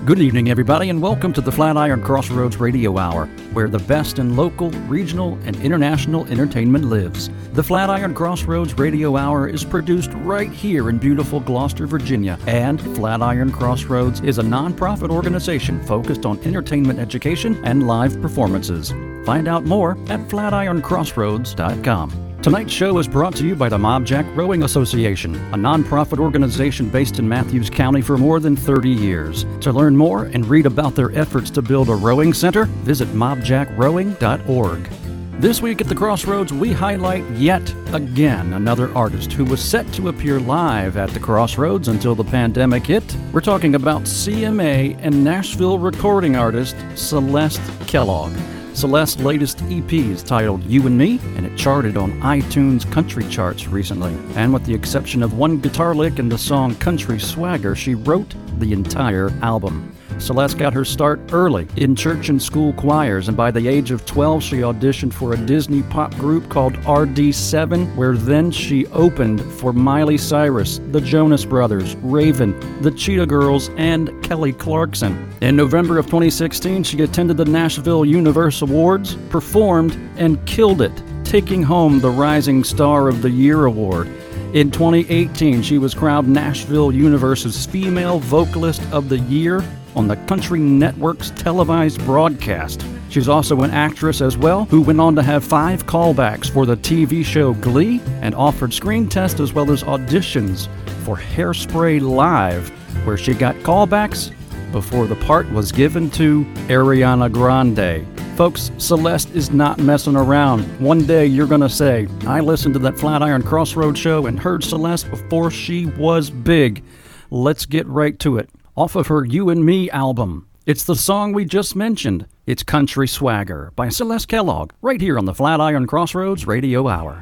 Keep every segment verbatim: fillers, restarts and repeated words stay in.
Good evening, everybody, and welcome to the Flatiron Crossroads Radio Hour, where the best in local, regional, and international entertainment lives. The Flatiron Crossroads Radio Hour is produced right here in beautiful Gloucester, Virginia, and Flatiron Crossroads is a nonprofit organization focused on entertainment education and live performances. Find out more at flatiron crossroads dot com. Tonight's show is brought to you by the Mob Jack Rowing Association, a nonprofit organization based in Matthews County for more than thirty years. To learn more and read about their efforts to build a rowing center, visit mob jack rowing dot org. This week at the Crossroads, we highlight yet again another artist who was set to appear live at the Crossroads until the pandemic hit. We're talking about C M A and Nashville recording artist Celeste Kellogg. Celeste's latest E P is titled You and Me, and it charted on iTunes country charts recently. And with the exception of one guitar lick in the song Country Swagger, she wrote the entire album. Celeste got her start early in church and school choirs, and by the age of twelve, she auditioned for a Disney pop group called R D seven, where then she opened for Miley Cyrus, the Jonas Brothers, Raven, the Cheetah Girls, and Kelly Clarkson. In November of twenty sixteen, she attended the Nashville Universe Awards, performed, and killed it, taking home the Rising Star of the Year award. In twenty eighteen, she was crowned Nashville Universe's Female Vocalist of the Year on the Country Network's televised broadcast. She's also an actress as well, who went on to have five callbacks for the T V show Glee and offered screen tests as well as auditions for Hairspray Live, where she got callbacks before the part was given to Ariana Grande. Folks, Celeste is not messing around. One day you're going to say, I listened to that Flatiron Crossroads show and heard Celeste before she was big. Let's get right to it. Off of her You and Me album, it's the song we just mentioned. It's Country Swagger by Celeste Kellogg, right here on the Flatiron Crossroads Radio Hour.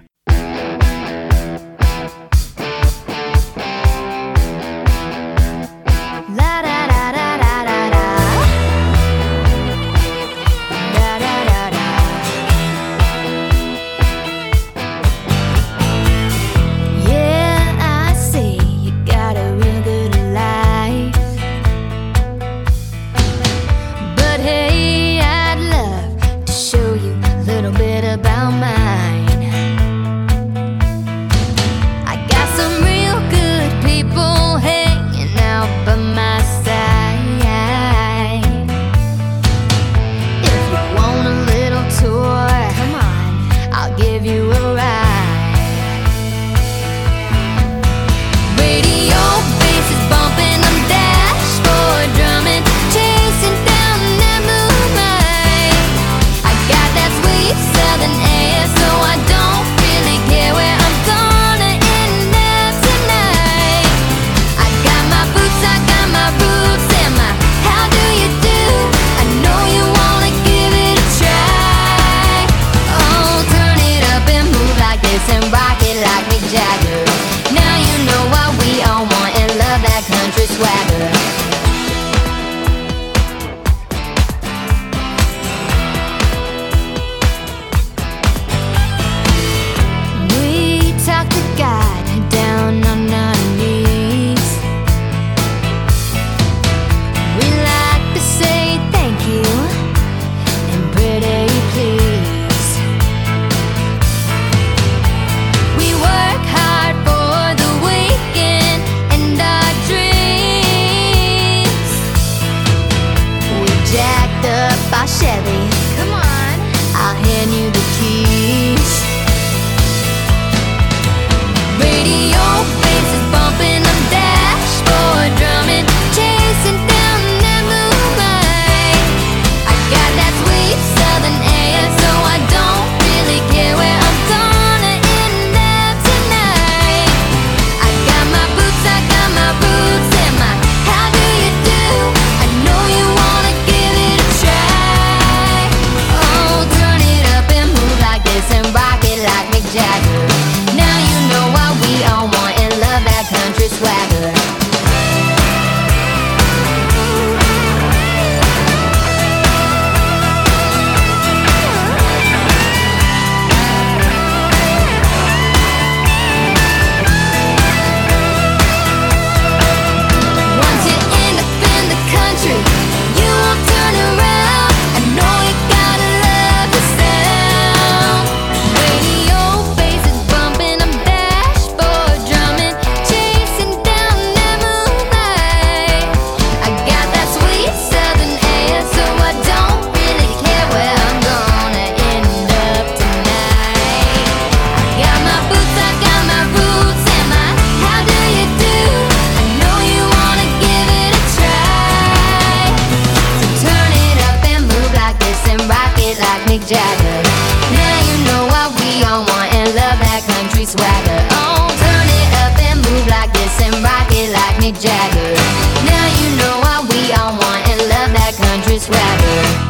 Mick Jagger. Now you know what we all want and love that country swagger. Oh, turn it up and move like this and rock it like Mick Jagger. Now you know what we all want and love that country swagger.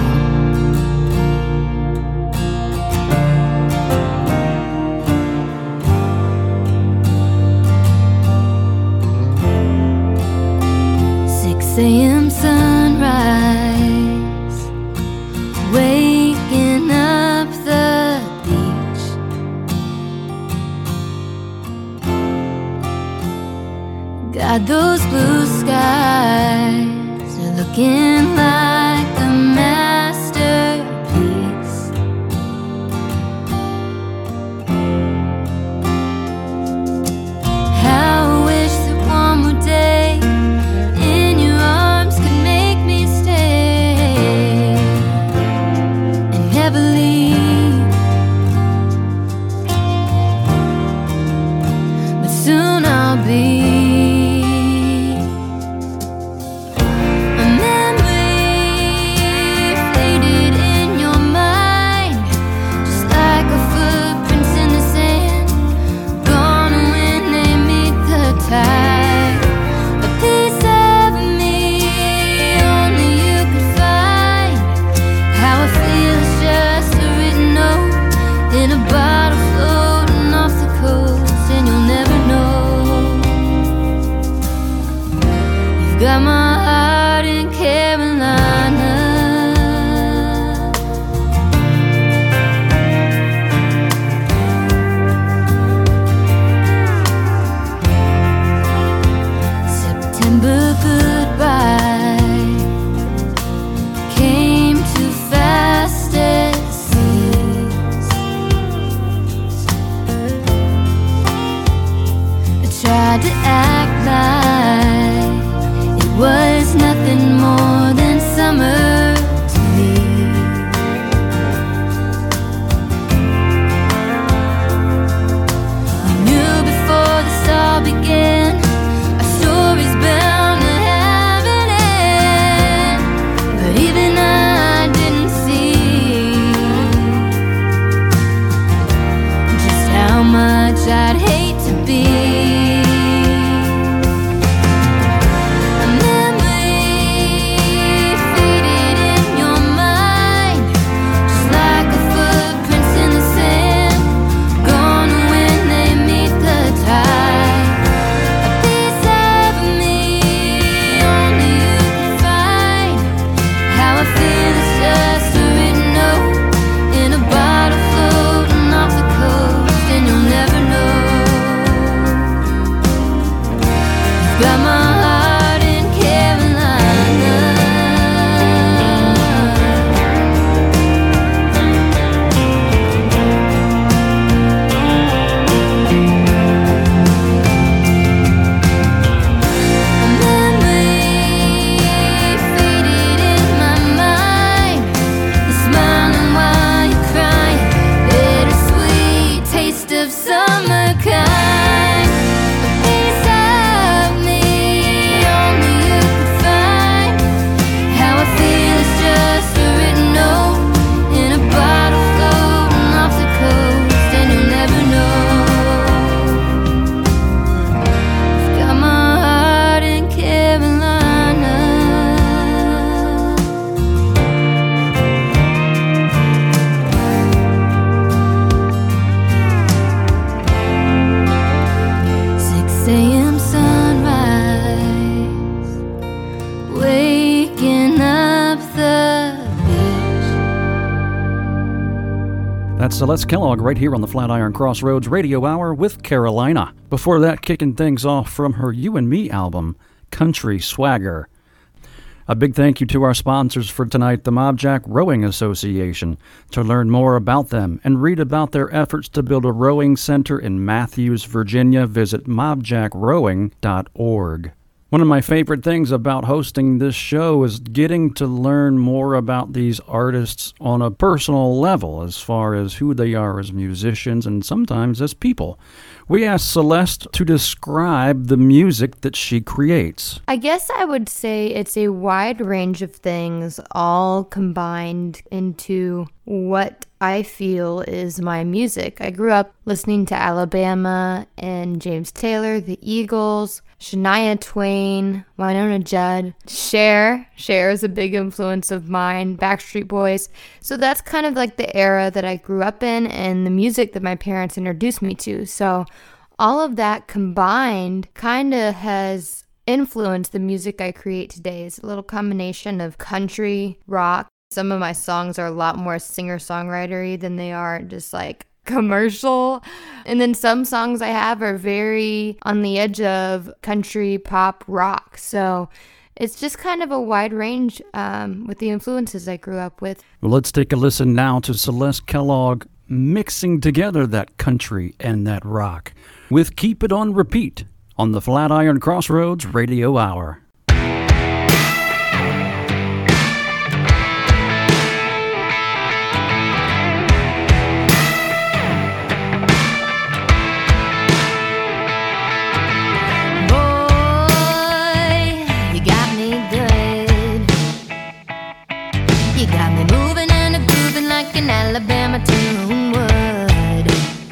six a.m. sunrise, waking up the beach. God, those blue skies are looking like a masterpiece. How I wish that one more day in your arms could make me stay and never leave. But soon I'll be got my heart in Carolina. September goodbye came too fast as seas. I tried to act like was nothing more than summer to me. I knew before this all began, our story's bound to have an end. But even I didn't see just how much I'd hate to be. Got my heart in Carolina. A memory faded in my mind. You're smiling while you're crying. Bittersweet taste of summer kind. That's Celeste Kellogg right here on the Flatiron Crossroads Radio Hour with Carolina. Before that, kicking things off from her You and Me album, Country Swagger. A big thank you to our sponsors for tonight, the Mobjack Rowing Association. To learn more about them and read about their efforts to build a rowing center in Matthews, Virginia, visit mobjack rowing dot org. One of my favorite things about hosting this show is getting to learn more about these artists on a personal level, as far as who they are as musicians and sometimes as people. We asked Celeste to describe the music that she creates. I guess I would say it's a wide range of things all combined into what I feel is my music. I grew up listening to Alabama and James Taylor, the Eagles, Shania Twain, Wynonna Judd, Cher. Cher is a big influence of mine, Backstreet Boys. So that's kind of like the era that I grew up in and the music that my parents introduced me to. So all of that combined kind of has influenced the music I create today. It's a little combination of country, rock. Some of my songs are a lot more singer-songwritery than they are just like commercial. And then some songs I have are very on the edge of country, pop, rock. So it's just kind of a wide range um, with the influences I grew up with. Well, let's take a listen now to Celeste Kellogg mixing together that country and that rock with Keep It On Repeat on the Flatiron Crossroads Radio Hour. Alabama tune would,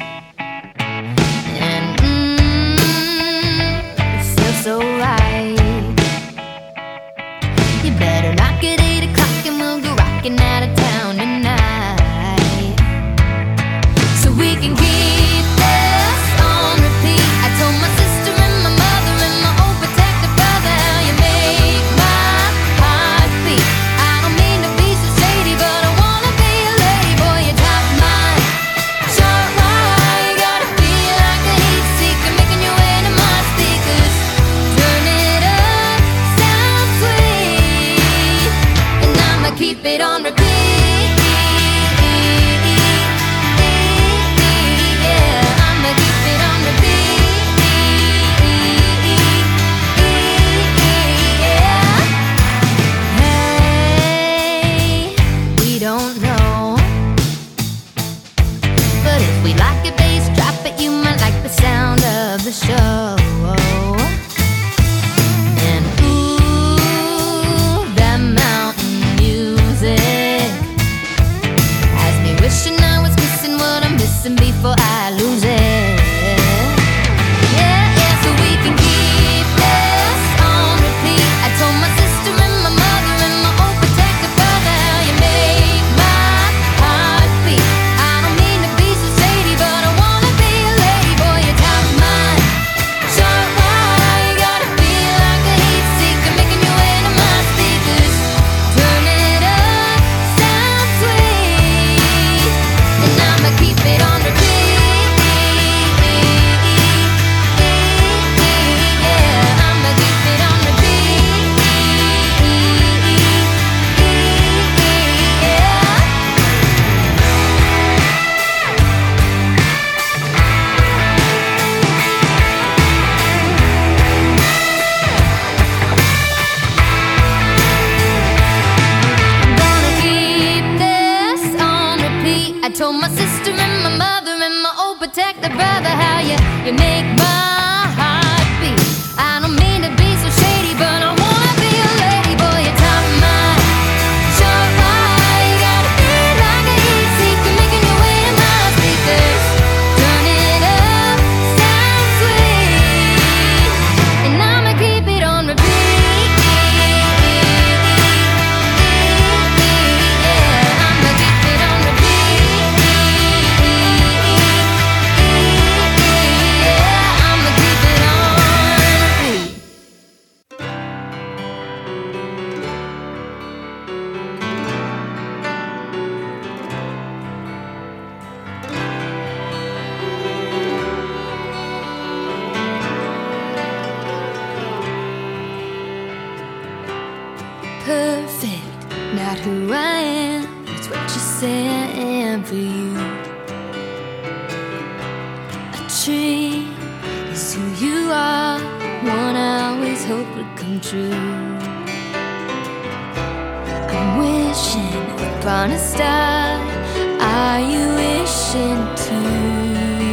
and mm, it feels so right. You better knock at eight o'clock and we'll go rocking out of town tonight, so we can keep this on repeat. I told my sister and my mother and my old protective brother how you make my heart beat. I don't mean to be so shady, but I wanna be a lady boy. You top mine, sure why you gotta feel like a heat seeker, making your way to my speakers. Turn it up, sound sweet, and I'ma keep it on repeat. Yeah, I'ma keep it on repeat. Yeah. Hey, we don't know, but if we like a bass drop it, you might like the sound of the show. And ooh, that mountain music has me wishing I was missing what I'm missing before I lose it. Yeah, yeah, so we can keep this on repeat. I told my sister and my mother and my old protective brother how you make my heart beat. I don't mean to be so shady, but I wanna be a lady boy. You top mine, sure why you gotta feel like a heat seeker, making your way to my speakers. Turn it up, sound sweet, and I'ma keep it on repeat. Yeah, I'ma keep it on repeat. Yeah. Gonna keep this on repeat. I told my sister and my mother and my old protective brother how you, you make my heart beat. I don't mean to be so shady, but I wanna be a lady boy. You top mine, sure why you gotta feel like a heat seeker, making your way to my speakers. Turn it up, sound sweet, and I'ma keep it on repeat. Yeah, I'ma keep it on repeat. Yeah, I'ma keep it on repeat. Perfect, not who I am. It's what you say I am for you. A tree is who you are. One I always hope would come true. I'm wishing upon a star. Are you wishing too?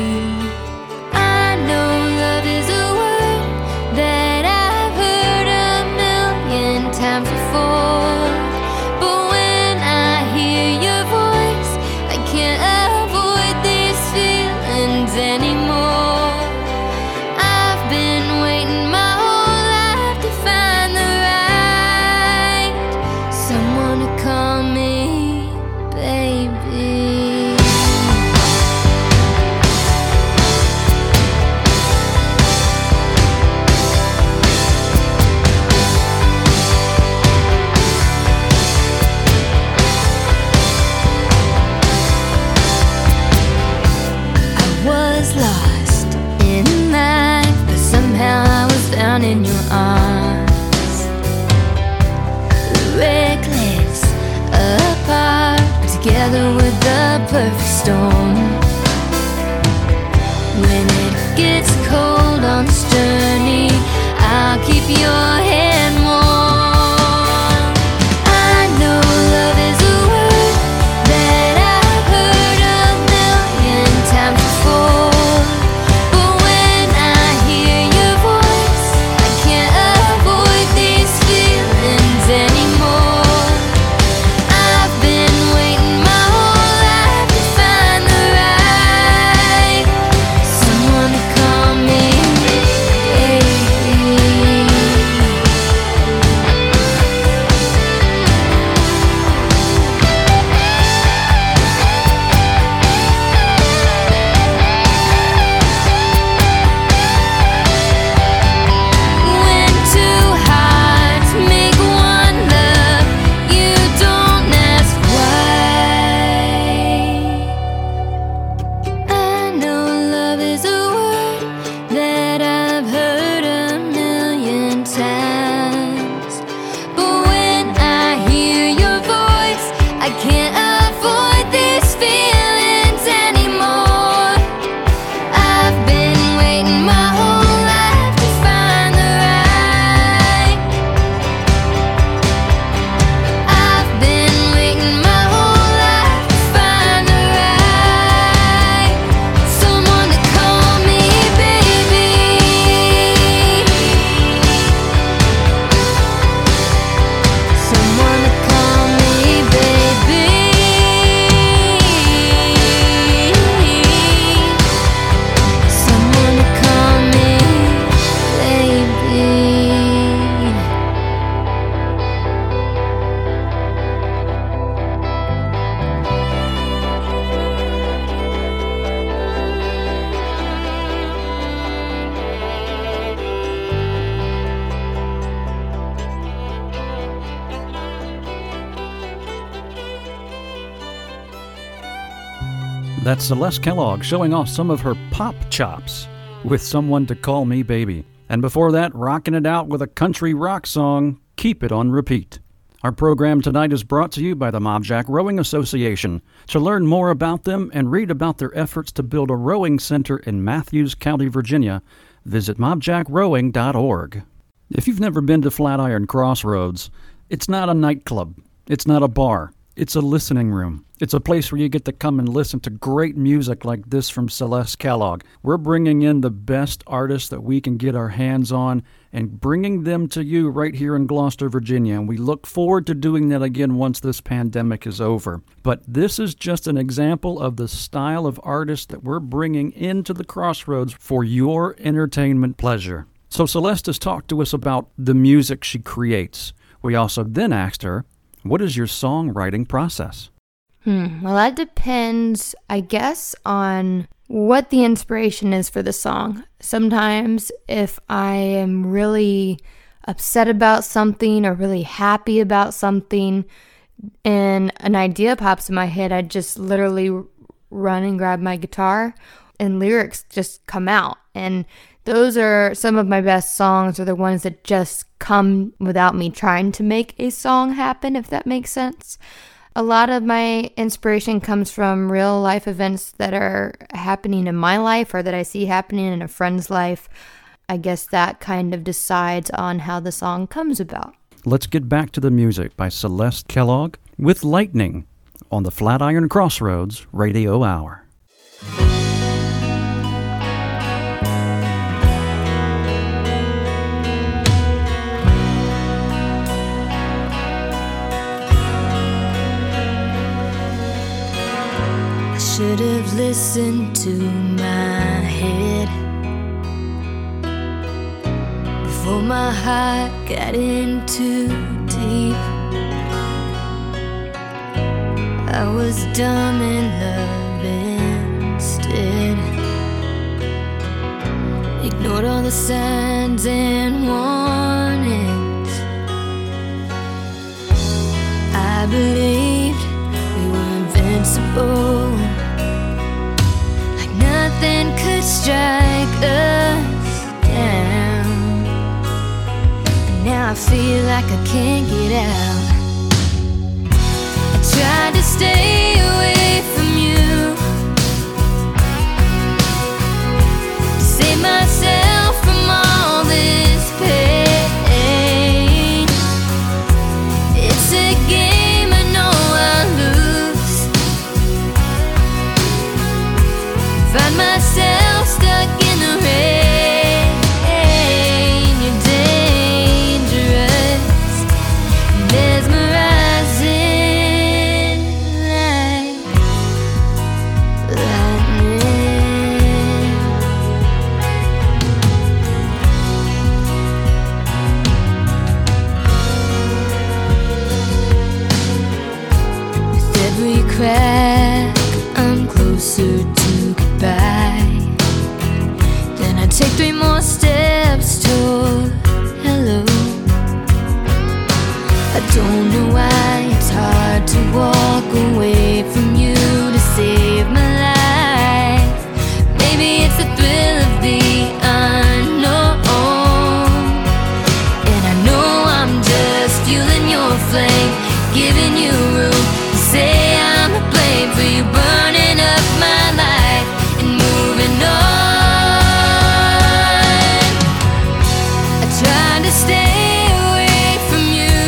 I know love is a word that I've heard a million times before, but when I hear your voice, I can't avoid these feelings anymore. I've been waiting my whole life to find the right someone to call me baby. Lost in life, but somehow I was found in your arms. Reckless, apart, but together with the perfect storm. When it gets cold on this journey, I'll keep your hand warm. I know love is a word that I've heard a million times before. That's Celeste Kellogg showing off some of her pop chops with Someone to Call Me Baby. And before that, rocking it out with a country rock song, Keep It on Repeat. Our program tonight is brought to you by the Mob Jack Rowing Association. To learn more about them and read about their efforts to build a rowing center in Matthews County, Virginia, visit mob jack rowing dot org. If you've never been to Flatiron Crossroads, it's not a nightclub. It's not a bar. It's a listening room. It's a place where you get to come and listen to great music like this from Celeste Kellogg. We're bringing in the best artists that we can get our hands on and bringing them to you right here in Gloucester, Virginia. And we look forward to doing that again once this pandemic is over. But this is just an example of the style of artists that we're bringing into the Crossroads for your entertainment pleasure. So Celeste has talked to us about the music she creates. We also then asked her, what is your songwriting process? Hmm. Well, that depends, I guess, on what the inspiration is for the song. Sometimes if I am really upset about something or really happy about something and an idea pops in my head, I just literally run and grab my guitar and lyrics just come out. And those are some of my best songs, are the ones that just come without me trying to make a song happen, if that makes sense. A lot of my inspiration comes from real life events that are happening in my life or that I see happening in a friend's life. I guess that kind of decides on how the song comes about. Let's get back to the music by Celeste Kellogg with Lightning on the Flatiron Crossroads Radio Hour. I should have listened to my head before my heart got in too deep. I was dumb in love instead, ignored all the signs and warnings. I believed we were invincible, like nothing could strike us down. And now I feel like I can't get out. I tried to stay away from you, to save myself from all this pain. It's a game I know I'll lose. Find myself stuck in the rain. You're dangerous, mesmerizing like lightning. With every crack, I'm closer to goodbye. Then I take three more steps toward hello. I don't know why it's hard to walk away from you to save my life. Maybe it's the thrill of the unknown, and I know I'm just fueling your flame, giving you room to say I'm to blame for you burning up my life and moving on. I tried to stay away from you,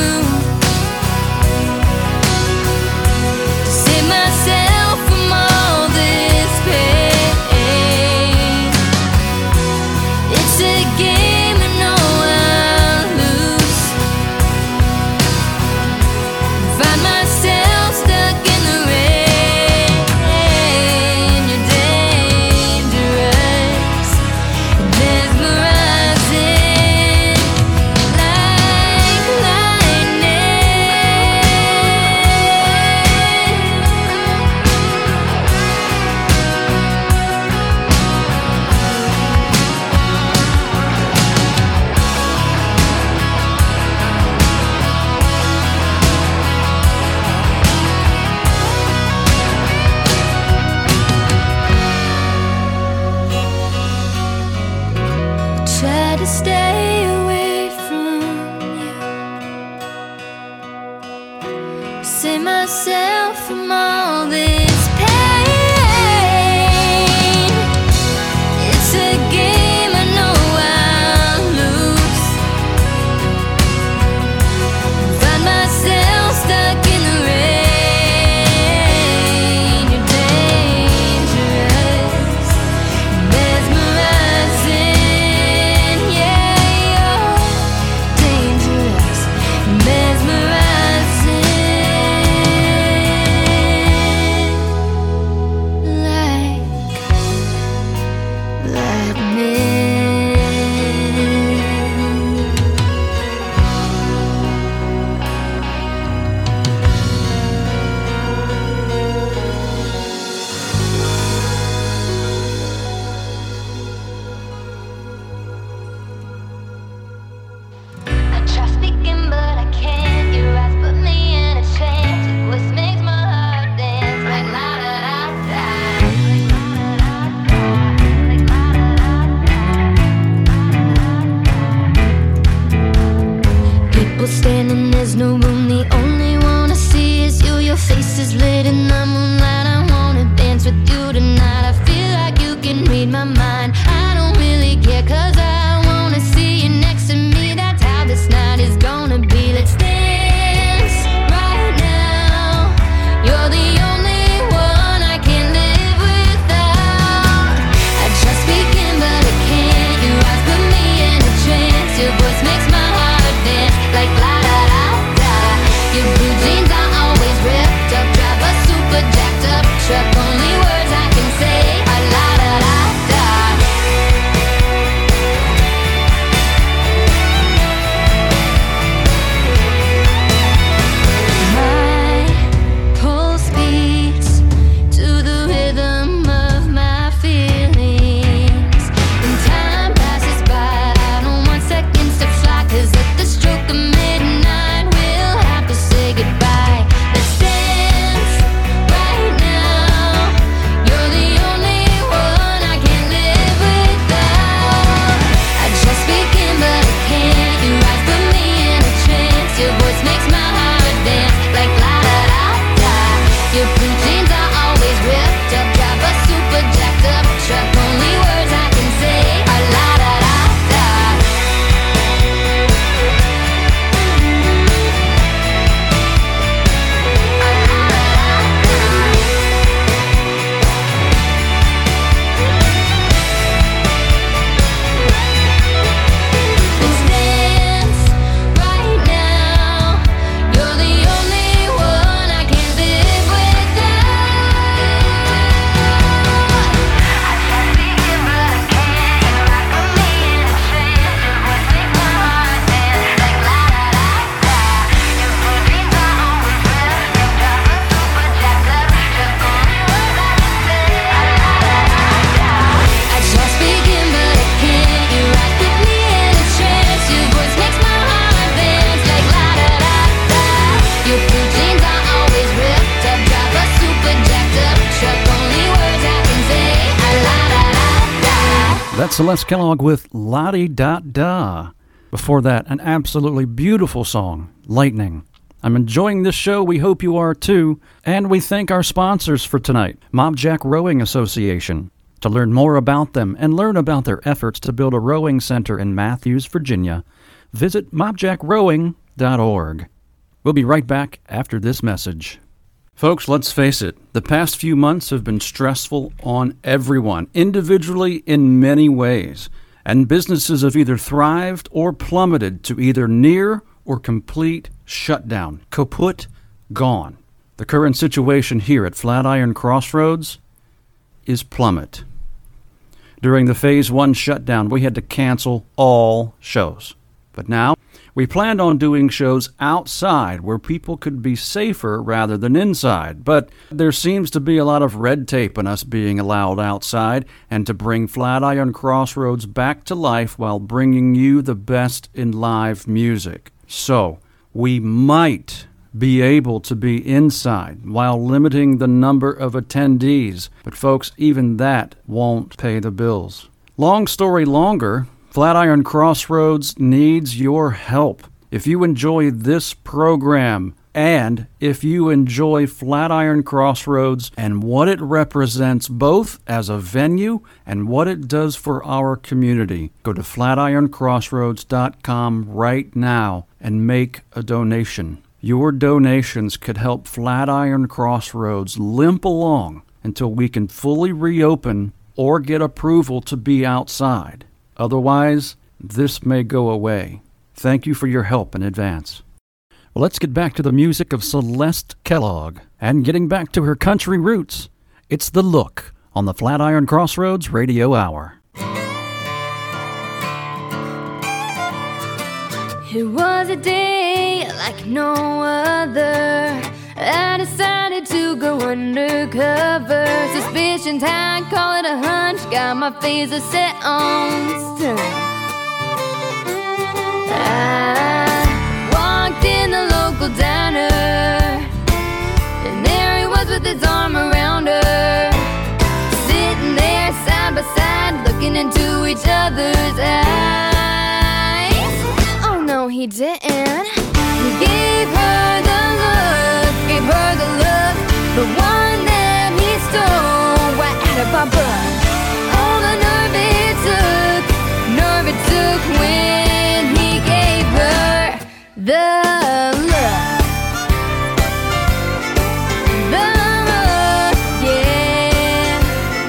to save myself from all this pain. It's a game I know I'll lose. Find myself stuck in the rain. You're dangerous, mesmerizing like lightning. Try to stay away from you, save myself from all this pain. It's a game I know I'll lose. Find myself stuck in the rain. You're dangerous, mesmerizing. Yeah, you're dangerous, mesmerizing. Celeste Kellogg with La-Di-Da-Da. Before that, an absolutely beautiful song, Lightning. I'm enjoying this show. We hope you are too. And we thank our sponsors for tonight, Mobjack Rowing Association. To learn more about them and learn about their efforts to build a rowing center in Matthews, Virginia, visit mobjack rowing dot org. We'll be right back after this message. Folks, let's face it, the past few months have been stressful on everyone, individually in many ways, and businesses have either thrived or plummeted to either near or complete shutdown, kaput, gone. The current situation here at Flatiron Crossroads is plummet. During the Phase one shutdown, we had to cancel all shows. But now, we planned on doing shows outside where people could be safer rather than inside, but there seems to be a lot of red tape in us being allowed outside and to bring Flatiron Crossroads back to life while bringing you the best in live music. So, we might be able to be inside while limiting the number of attendees, but folks, even that won't pay the bills. Long story longer, Flatiron Crossroads needs your help. If you enjoy this program and if you enjoy Flatiron Crossroads and what it represents both as a venue and what it does for our community, go to flatiron crossroads dot com right now and make a donation. Your donations could help Flatiron Crossroads limp along until we can fully reopen or get approval to be outside. Otherwise, this may go away. Thank you for your help in advance. Well, let's get back to the music of Celeste Kellogg. And getting back to her country roots, it's The Look on the Flatiron Crossroads Radio Hour. It was a day like no other. I decided to go undercover. Suspicions, I'd call it a hunch. Got my face set on stun. I walked in the local diner, and there he was with his arm around her, sitting there side by side, looking into each other's eyes. Oh no, he didn't. He gave her the look, gave her the look, the one that he stole right out of our book. All the nerve it took, nerve it took when he gave her the look. The look, yeah.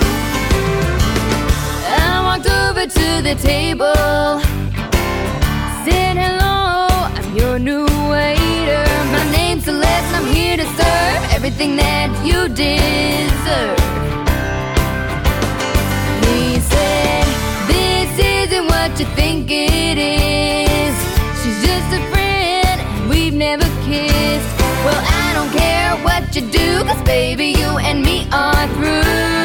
I walked over to the table, said hello, I'm your new waiter. My name's Celeste, I'm here to serve everything that you deserve. He said, this isn't what you think it is. She's just a friend, and we've never kissed. Well, I don't care what you do, 'cause baby, you and me are through.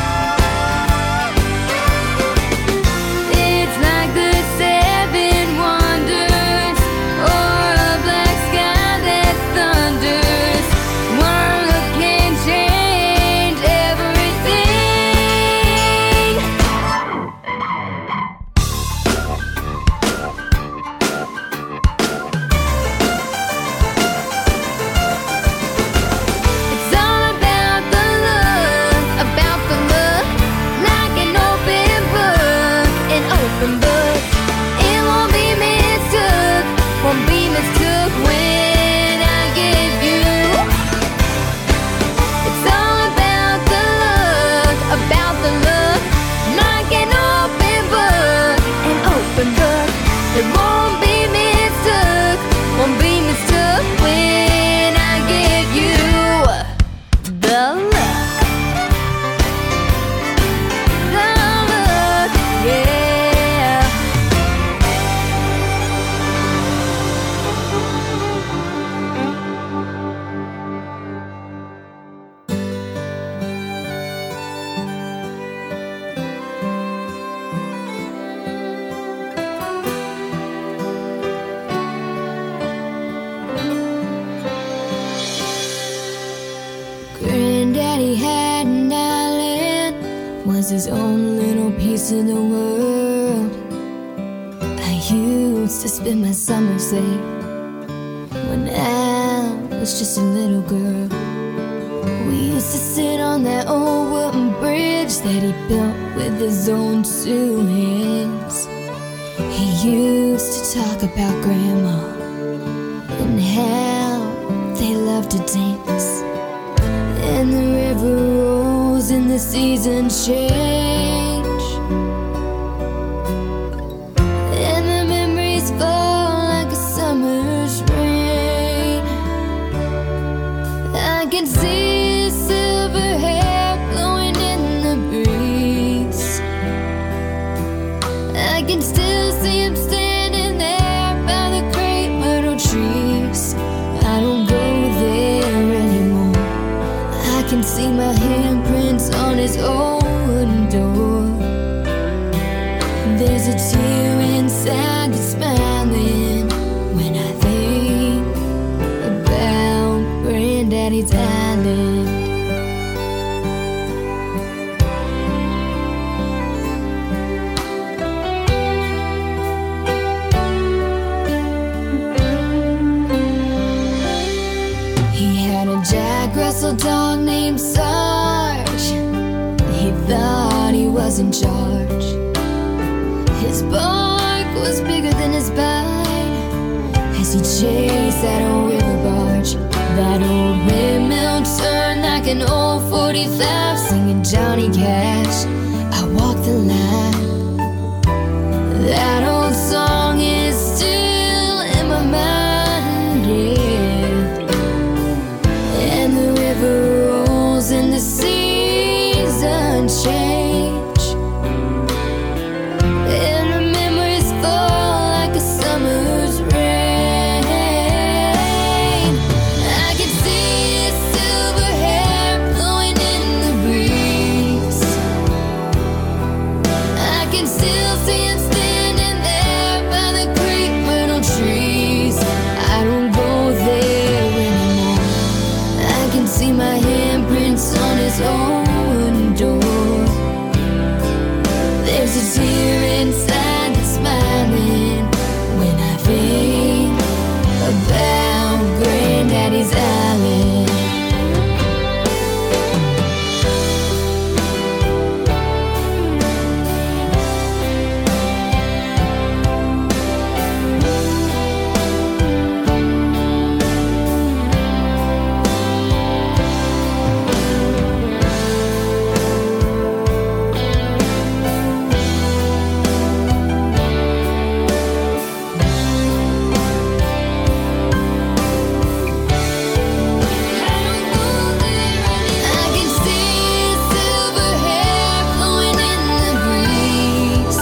It's like the seven one. was his own little piece of the world. I used to spend my summers there when I was just a little girl. We used to sit on that old wooden bridge that he built with his own two hands. He used to talk about Grandma and how they loved to dance. And the river rolls and the seasons change, and the memories fall like a summer's rain. I can see his silver hair blowing in the breeze. I can still see him standing there by the great myrtle trees. I don't go there anymore. I can see my handprints on his old wooden door. There's a tear inside that's smiling when I think about Granddaddy's island. He had a Jack Russell dog named Sarge. He thought he was in charge. His bark was bigger than his bite as he chased that old river barge. That old windmill turned like an old forty-five, singing Johnny Cash, I walk the line. That old song is still in my mind, yeah. And the river rolls and the seasons change, and the memories fall like a summer's rain. I can see his silver hair blowing in the breeze. I can still see him standing there by the great myrtle trees. I don't go there anymore. I can see my handprints on his own door. There's a tear inside that's smiling when I think about Granddaddy's island. I can see his silver hair blowing in the breeze.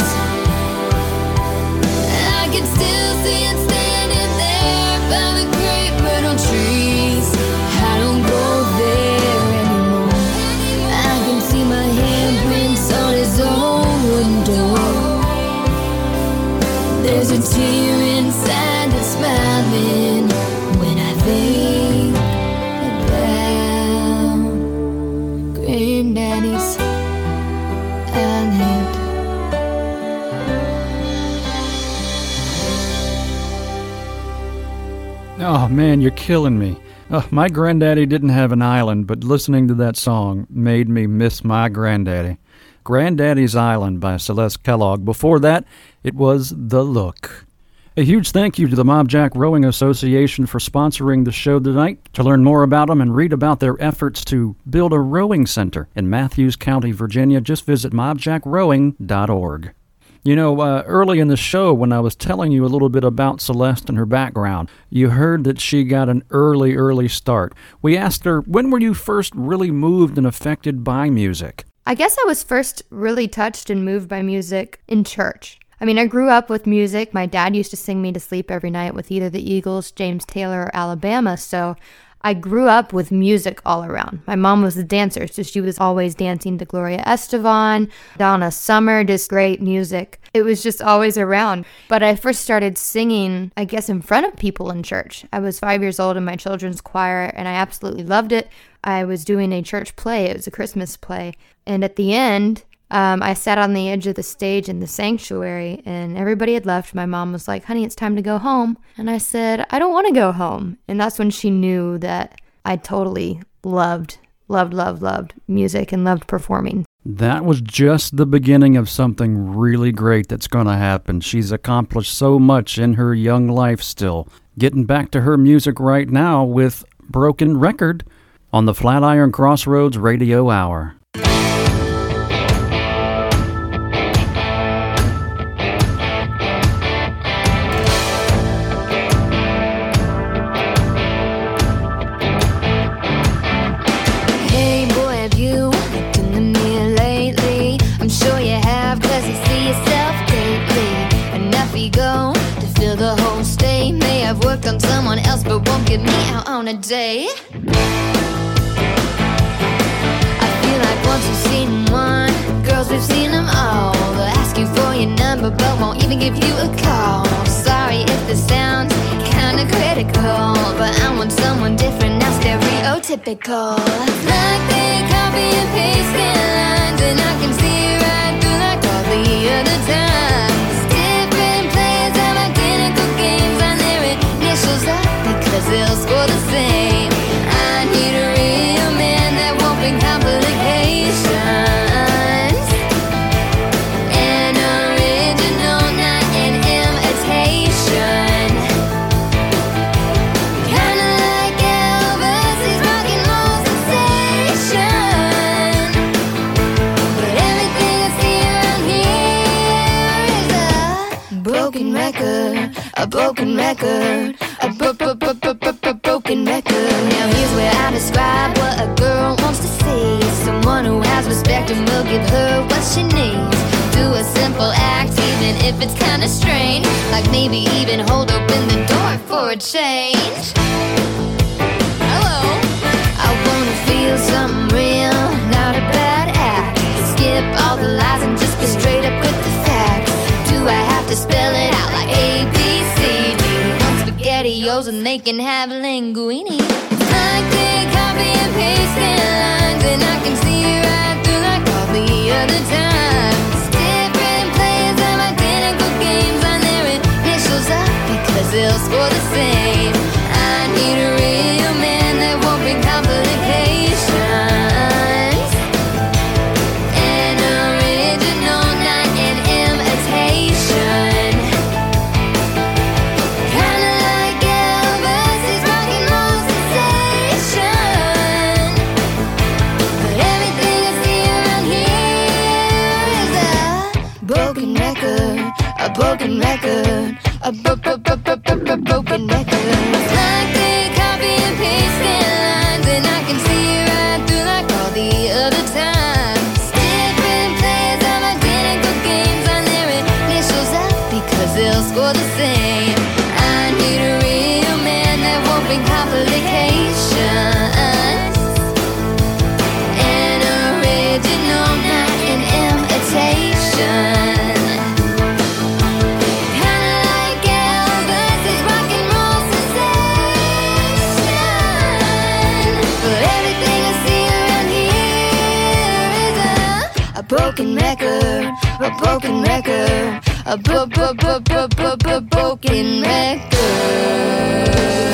I can still see him standing there by the great myrtle trees. I don't go there anymore. I can see my handprints on his old wooden door. There's a tear inside that's smiling when I think about Granddaddy's island. Oh man, you're killing me. Uh, my granddaddy didn't have an island, but listening to that song made me miss my granddaddy. Granddaddy's Island by Celeste Kellogg. Before that, it was The Look. A huge thank you to the Mob Jack Rowing Association for sponsoring the show tonight. To learn more about them and read about their efforts to build a rowing center in Matthews County, Virginia, just visit mob jack rowing dot org. You know, uh, early in the show when I was telling you a little bit about Celeste and her background, you heard that she got an early, early start. We asked her, when were you first really moved and affected by music? I guess I was first really touched and moved by music in church. I mean, I grew up with music. My dad used to sing me to sleep every night with either the Eagles, James Taylor, or Alabama, so I grew up with music all around. My mom was a dancer, so she was always dancing to Gloria Estefan, Donna Summer, just great music. It was just always around. But I first started singing, I guess, in front of people in church. I was five years old in my children's choir, and I absolutely loved it. I was doing a church play. It was a Christmas play. And at the end, Um, I sat on the edge of the stage in the sanctuary, and everybody had left. My mom was like, honey, it's time to go home. And I said, I don't want to go home. And that's when she knew that I totally loved, loved, loved, loved music and loved performing. That was just the beginning of something really great that's going to happen. She's accomplished so much in her young life still. Getting back to her music right now with Broken Record on the Flatiron Crossroads Radio Hour. On someone else but won't get me out on a date. I feel like once you've seen one, girls we've seen them all. They'll ask you for your number but won't even give you a call. Sorry if this sounds kinda critical, but I want someone different, not stereotypical. Like they copy and paste in lines, and I can see right through like all the other times. Different players have identical games on their initials up because they'll score the same. I need a real man that won't bring complications. An original, not an imitation. Kinda like Elvis, he's rock and roll sensation. But everything I see around here is a broken record, a broken record, a broken record. Now here's where I describe what a girl wants to see. Someone who has respect and will give her what she needs. Do a simple act even if it's kinda strange, like maybe even hold open the door for a change. Hello, I wanna feel something real, not a bad act. Skip all the lies and just be straight up with the facts. Do I have to spell it out like A, B, C, D? SpaghettiOs and they can have linguine. It's like they copy and paste in lines, and I can see right through like all the other times. Different players have identical games on their initials up because they'll score the same. I need a real man that won't bring complications. An original, not an imitation. A broken record, a broken record. It's like they copy and paste in lines, and I can see right through like all the other times. Different players have identical games on their initials up because they'll score the same. I need a real man that won't bring complications. An original, not an imitation. Broken record, a broken record, a b b b b b b broken record.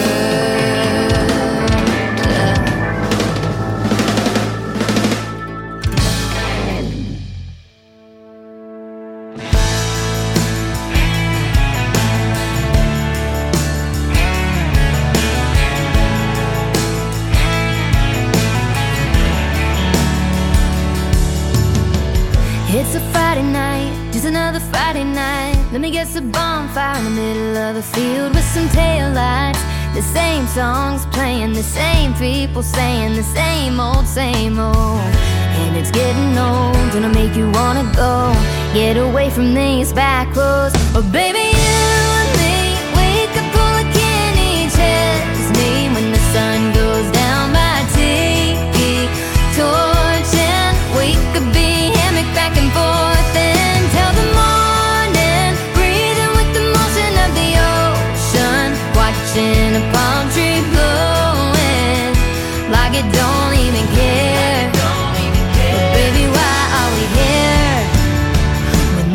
It's a Friday night, just another Friday night. Let me guess, a bonfire in the middle of the field with some taillights. The same songs playing, the same people saying the same old, same old. And it's getting old, gonna make you wanna go, get away from these back roads. Oh baby, you and me, wake up, pull a candy, chestnut when the sun goes down by tiki torch, and we could be hammock back and forth until the morning, breathing with the motion of the ocean, watching a palm tree blowing like it don't even care. But baby, why are we here?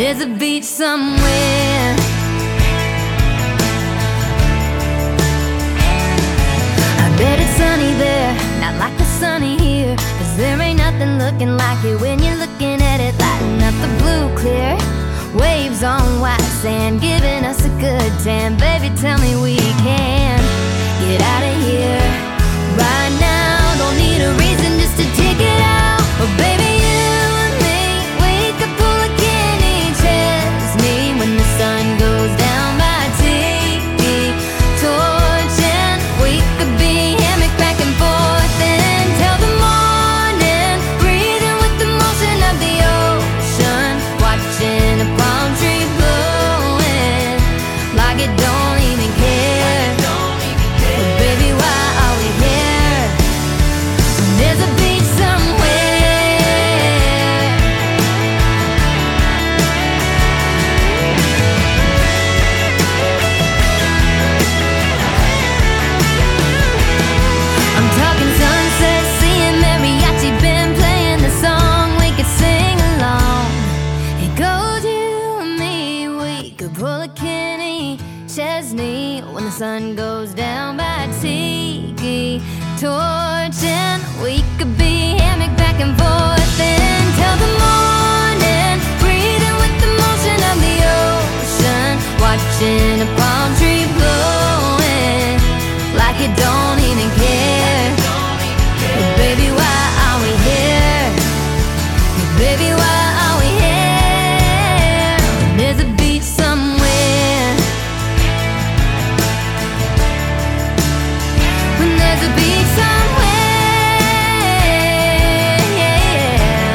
There's a beach somewhere. I bet it's sunny there, not like the sunny here, 'cause there ain't nothing looking like it when you're looking at it. Lighting up the blue clear, waves on white sand, giving us a good tan. Baby, tell me we can get out of here right now. Don't need a reason just to take it out. Oh baby, you and me, we could pull a Kenny Chesney when the sun goes down by Tiki Torch, and we could be hammock back and forth until the morning, breathing with the motion of the ocean, watching a palm tree blowing like it don't even care. But baby, why are we here? There's a beach somewhere. I'm talking sunset, seeing mariachi band playing the song we could sing along. It goes you and me, we could pull a Kenny Chesney when the sun goes down by Tiki Torch, and we could be hammock back and forth until the morning, breathing with the motion of the ocean, watching a palm tree blowing like it don't even care. But baby, why are we here? But baby, why are we here? There's a beach somewhere. When there's a beach somewhere, yeah.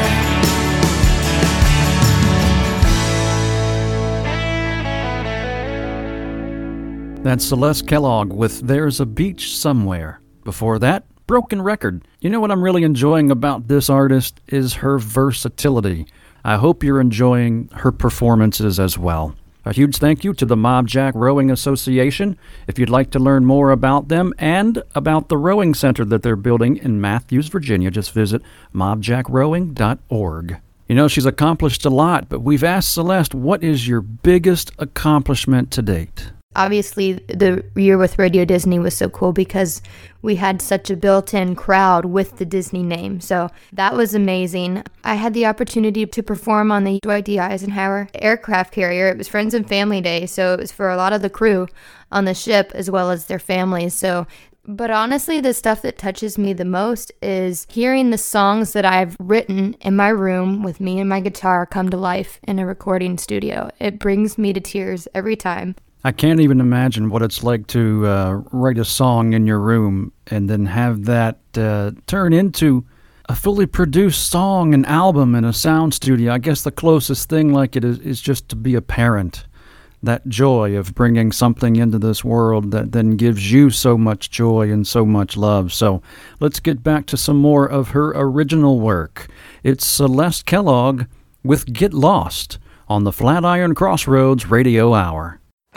That's Celeste Kellogg with There's a Beach Somewhere. Before that, Broken Record. You know what I'm really enjoying about this artist is her versatility. I hope you're enjoying her performances as well. A huge thank you to the Mob Jack Rowing Association. If you'd like to learn more about them and about the rowing center that they're building in Matthews, Virginia, just visit mob jack rowing dot org. You know, she's accomplished a lot, but we've asked Celeste, what is your biggest accomplishment to date? Obviously, the year with Radio Disney was so cool because we had such a built-in crowd with the Disney name. So that was amazing. I had the opportunity to perform on the Dwight D. Eisenhower aircraft carrier. It was Friends and Family Day, so it was for a lot of the crew on the ship as well as their families. So, but honestly, the stuff that touches me the most is hearing the songs that I've written in my room with me and my guitar come to life in a recording studio. It brings me to tears every time. I can't even imagine what it's like to uh, write a song in your room and then have that uh, turn into a fully produced song, an album, in a sound studio. I guess the closest thing like it is, is just to be a parent. That joy of bringing something into this world that then gives you so much joy and so much love. So let's get back to some more of her original work. It's Celeste Kellogg with Get Lost on the Flatiron Crossroads Radio Hour.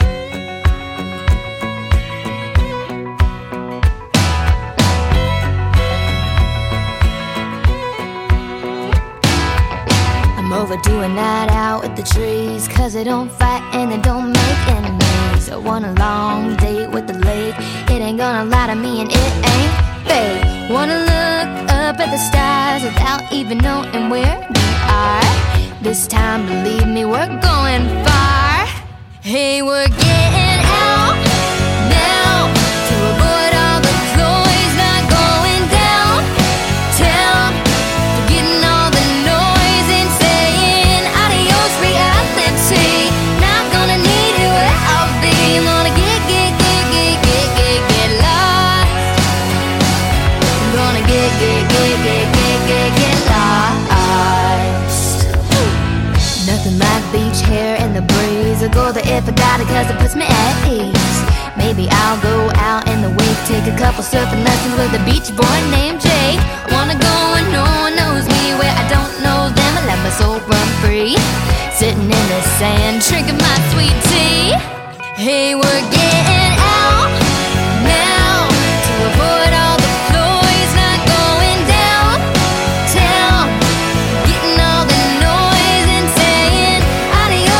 Overdo a night out with the trees, 'cause they don't fight and they don't make enemies. I want a long date with the lake. It ain't gonna lie to me and it ain't fake. Wanna look up at the stars without even knowing where we are. This time, believe me, we're going far. Hey, we're getting out now to avoid all the noise, not going downtown, forgetting all the noise and saying adios reality. Not gonna need you where I'll be. I'm gonna get, get, get, get, get, get, get lost. I'm gonna get, get, get, get, get, get, get lost. Nothing like beach hair and the breeze. I go there if I got it, 'cause it puts me at ease. Maybe I'll go out in the wake, take a couple surfing lessons with a beach boy named Jake. Wanna go where no one knows me, where I don't know them. I let my soul run free, sitting in the sand, drinking my sweet tea. Hey, we're getting out now to avoid all the noise, not going downtown, getting all the noise and saying adios.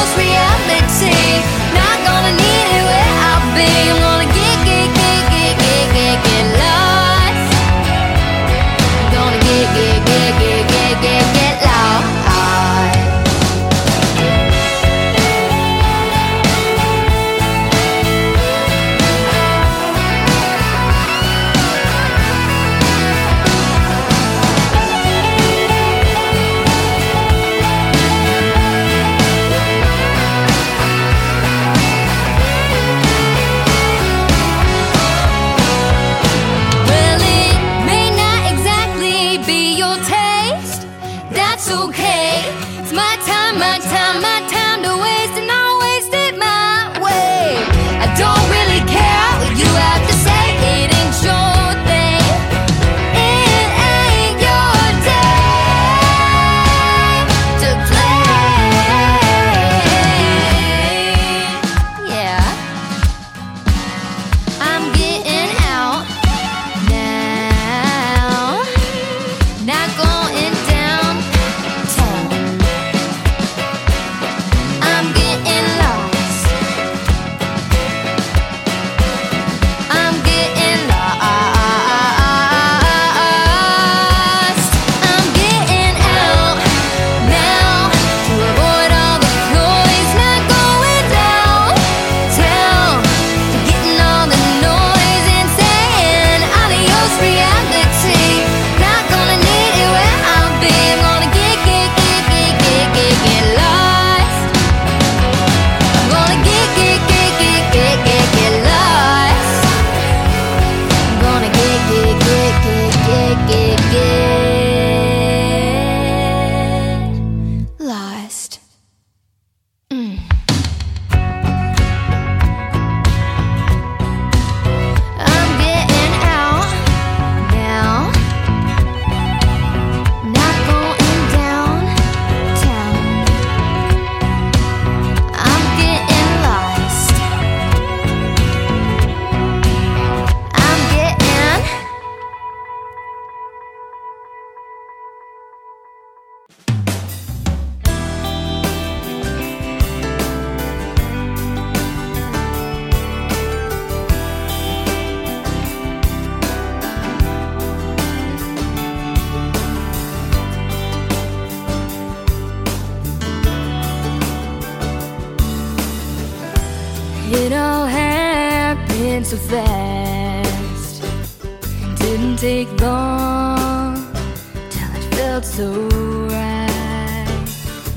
It all happened so fast. Didn't take long till it felt so right.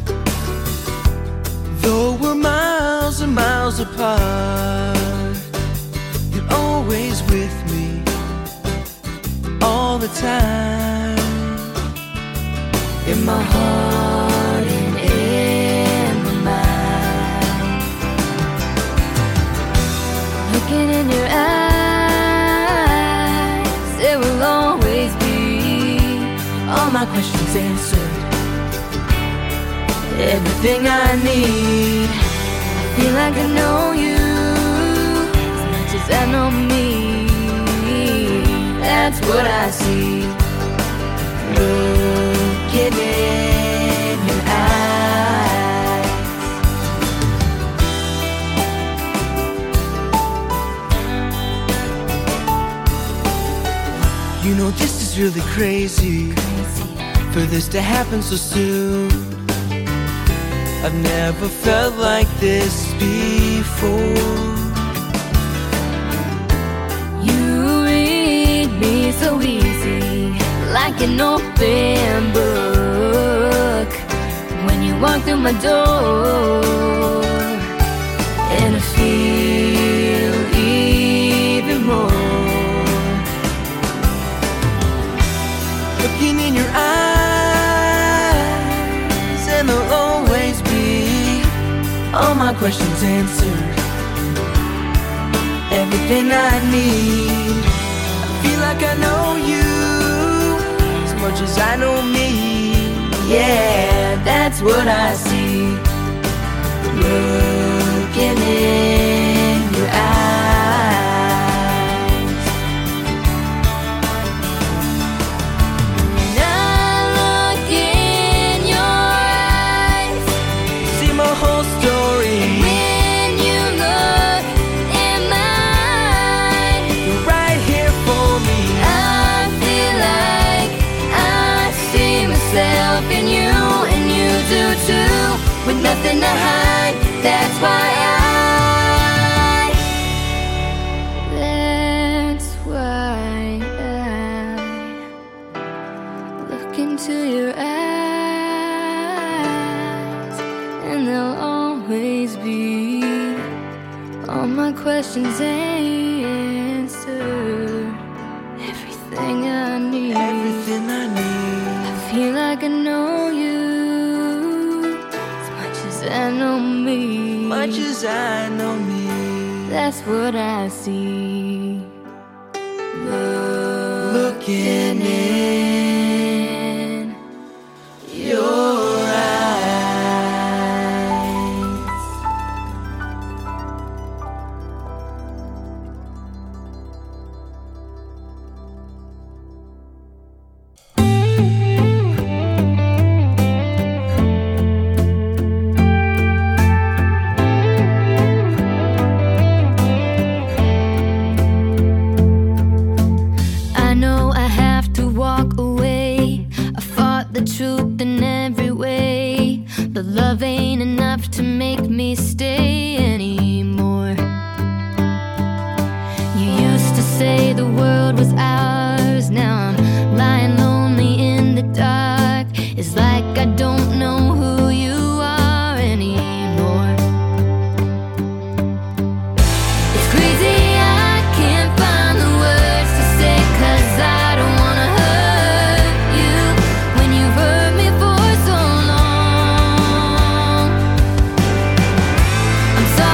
Though we're miles and miles apart, you're always with me all the time. In my heart and in my mind. Looking in your eyes, it will always be all my questions answered. Everything I need. I feel like I know you as much as I know me. That's what I see. Looking in your eyes. You know this is really crazy, Crazy. for this to happen so soon. I've never felt like this before. You read me so easy, like an open book, when you walk through my door. And I feel even more. Looking in your eyes, and they'll always be all my questions answered. Everything I need. I feel like I know you as much as I know me. Yeah, that's what I see. Looking in your eyes. When I look in your eyes, See my whole story. when you look in mine, You're right here for me. I feel like I see myself in you, and you do too, with nothing to hide. That's why I, that's why I look into your eyes, and they'll always be all my questions answered. Everything I need. Everything I need. I feel like I know you as much as I know me. Much as I know me. That's what I see. Looking in your eyes. I know I have to walk away. I fought the truth in every way, but love ain't enough to make me stay anymore. You used to say the world was ours. Now I'm lying lonely in the dark. It's like I don't know who you are anymore. It's crazy, I can't find the words to say, 'cause I don't wanna hurt you when you've hurt me for so long. I'm sorry.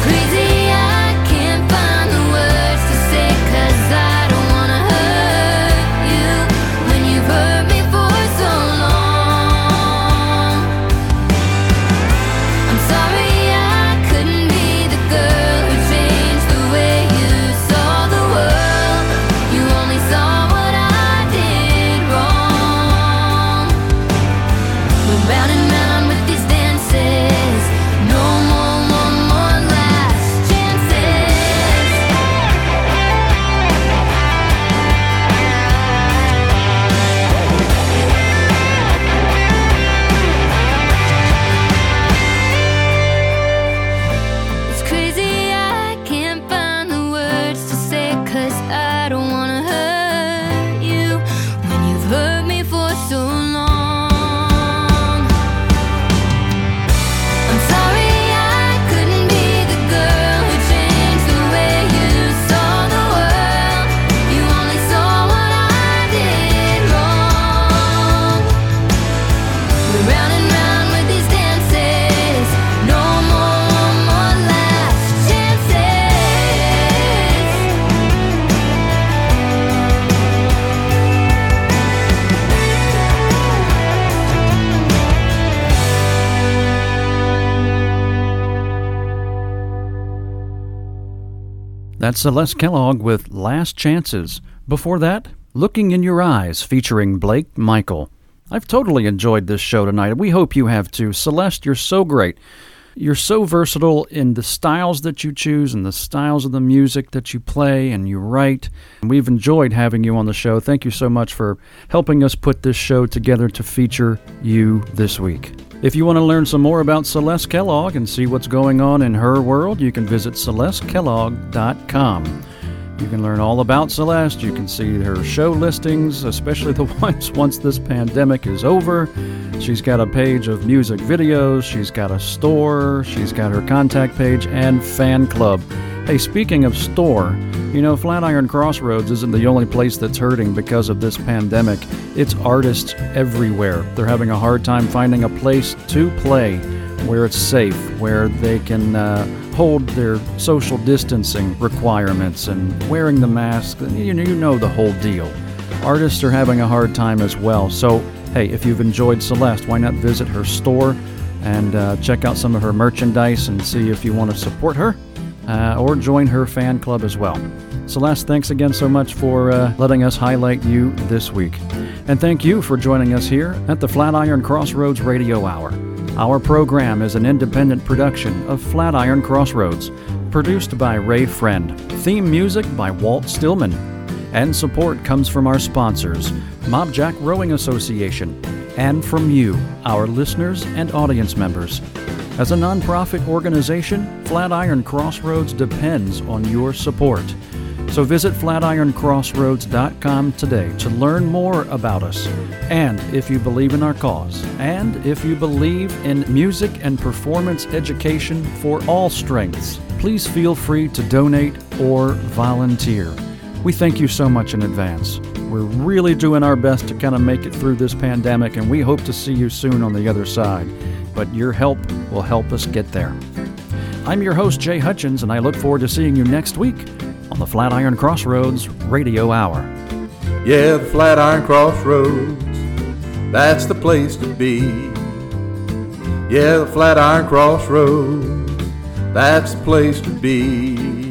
That's Celeste Kellogg with Last Chances. Before that, Looking in Your Eyes featuring Blake Michael. I've totally enjoyed this show tonight. We hope you have too. Celeste, you're so great. You're so versatile in the styles that you choose and the styles of the music that you play and you write. We've enjoyed having you on the show. Thank you so much for helping us put this show together to feature you this week. If you want to learn some more about Celeste Kellogg and see what's going on in her world, you can visit celeste kellogg dot com. You can learn all about Celeste. You can see her show listings, especially the ones once this pandemic is over. She's got a page of music videos. She's got a store. She's got her contact page and fan club. Hey, speaking of store, you know, Flatiron Crossroads isn't the only place that's hurting because of this pandemic. It's artists everywhere. They're having a hard time finding a place to play where it's safe, where they can uh, hold their social distancing requirements and wearing the mask. You know, you know the whole deal. Artists are having a hard time as well. So, hey, if you've enjoyed Celeste, why not visit her store and uh, check out some of her merchandise and see if you want to support her uh, or join her fan club as well. Celeste, thanks again so much for uh, letting us highlight you this week. And thank you for joining us here at the Flatiron Crossroads Radio Hour. Our program is an independent production of Flatiron Crossroads, produced by Ray Friend, theme music by Walt Stillman, and support comes from our sponsors, Mob Jack Rowing Association, and from you, our listeners and audience members. As a nonprofit organization, Flatiron Crossroads depends on your support. So visit flatiron crossroads dot com today to learn more about us. And if you believe in our cause, and if you believe in music and performance education for all strengths, please feel free to donate or volunteer. We thank you so much in advance. We're really doing our best to kind of make it through this pandemic, and we hope to see you soon on the other side. But your help will help us get there. I'm your host, Jay Hutchins, and I look forward to seeing you next week on the Flatiron Crossroads Radio Hour. Yeah, the Flatiron Crossroads, that's the place to be. Yeah, the Flatiron Crossroads, that's the place to be.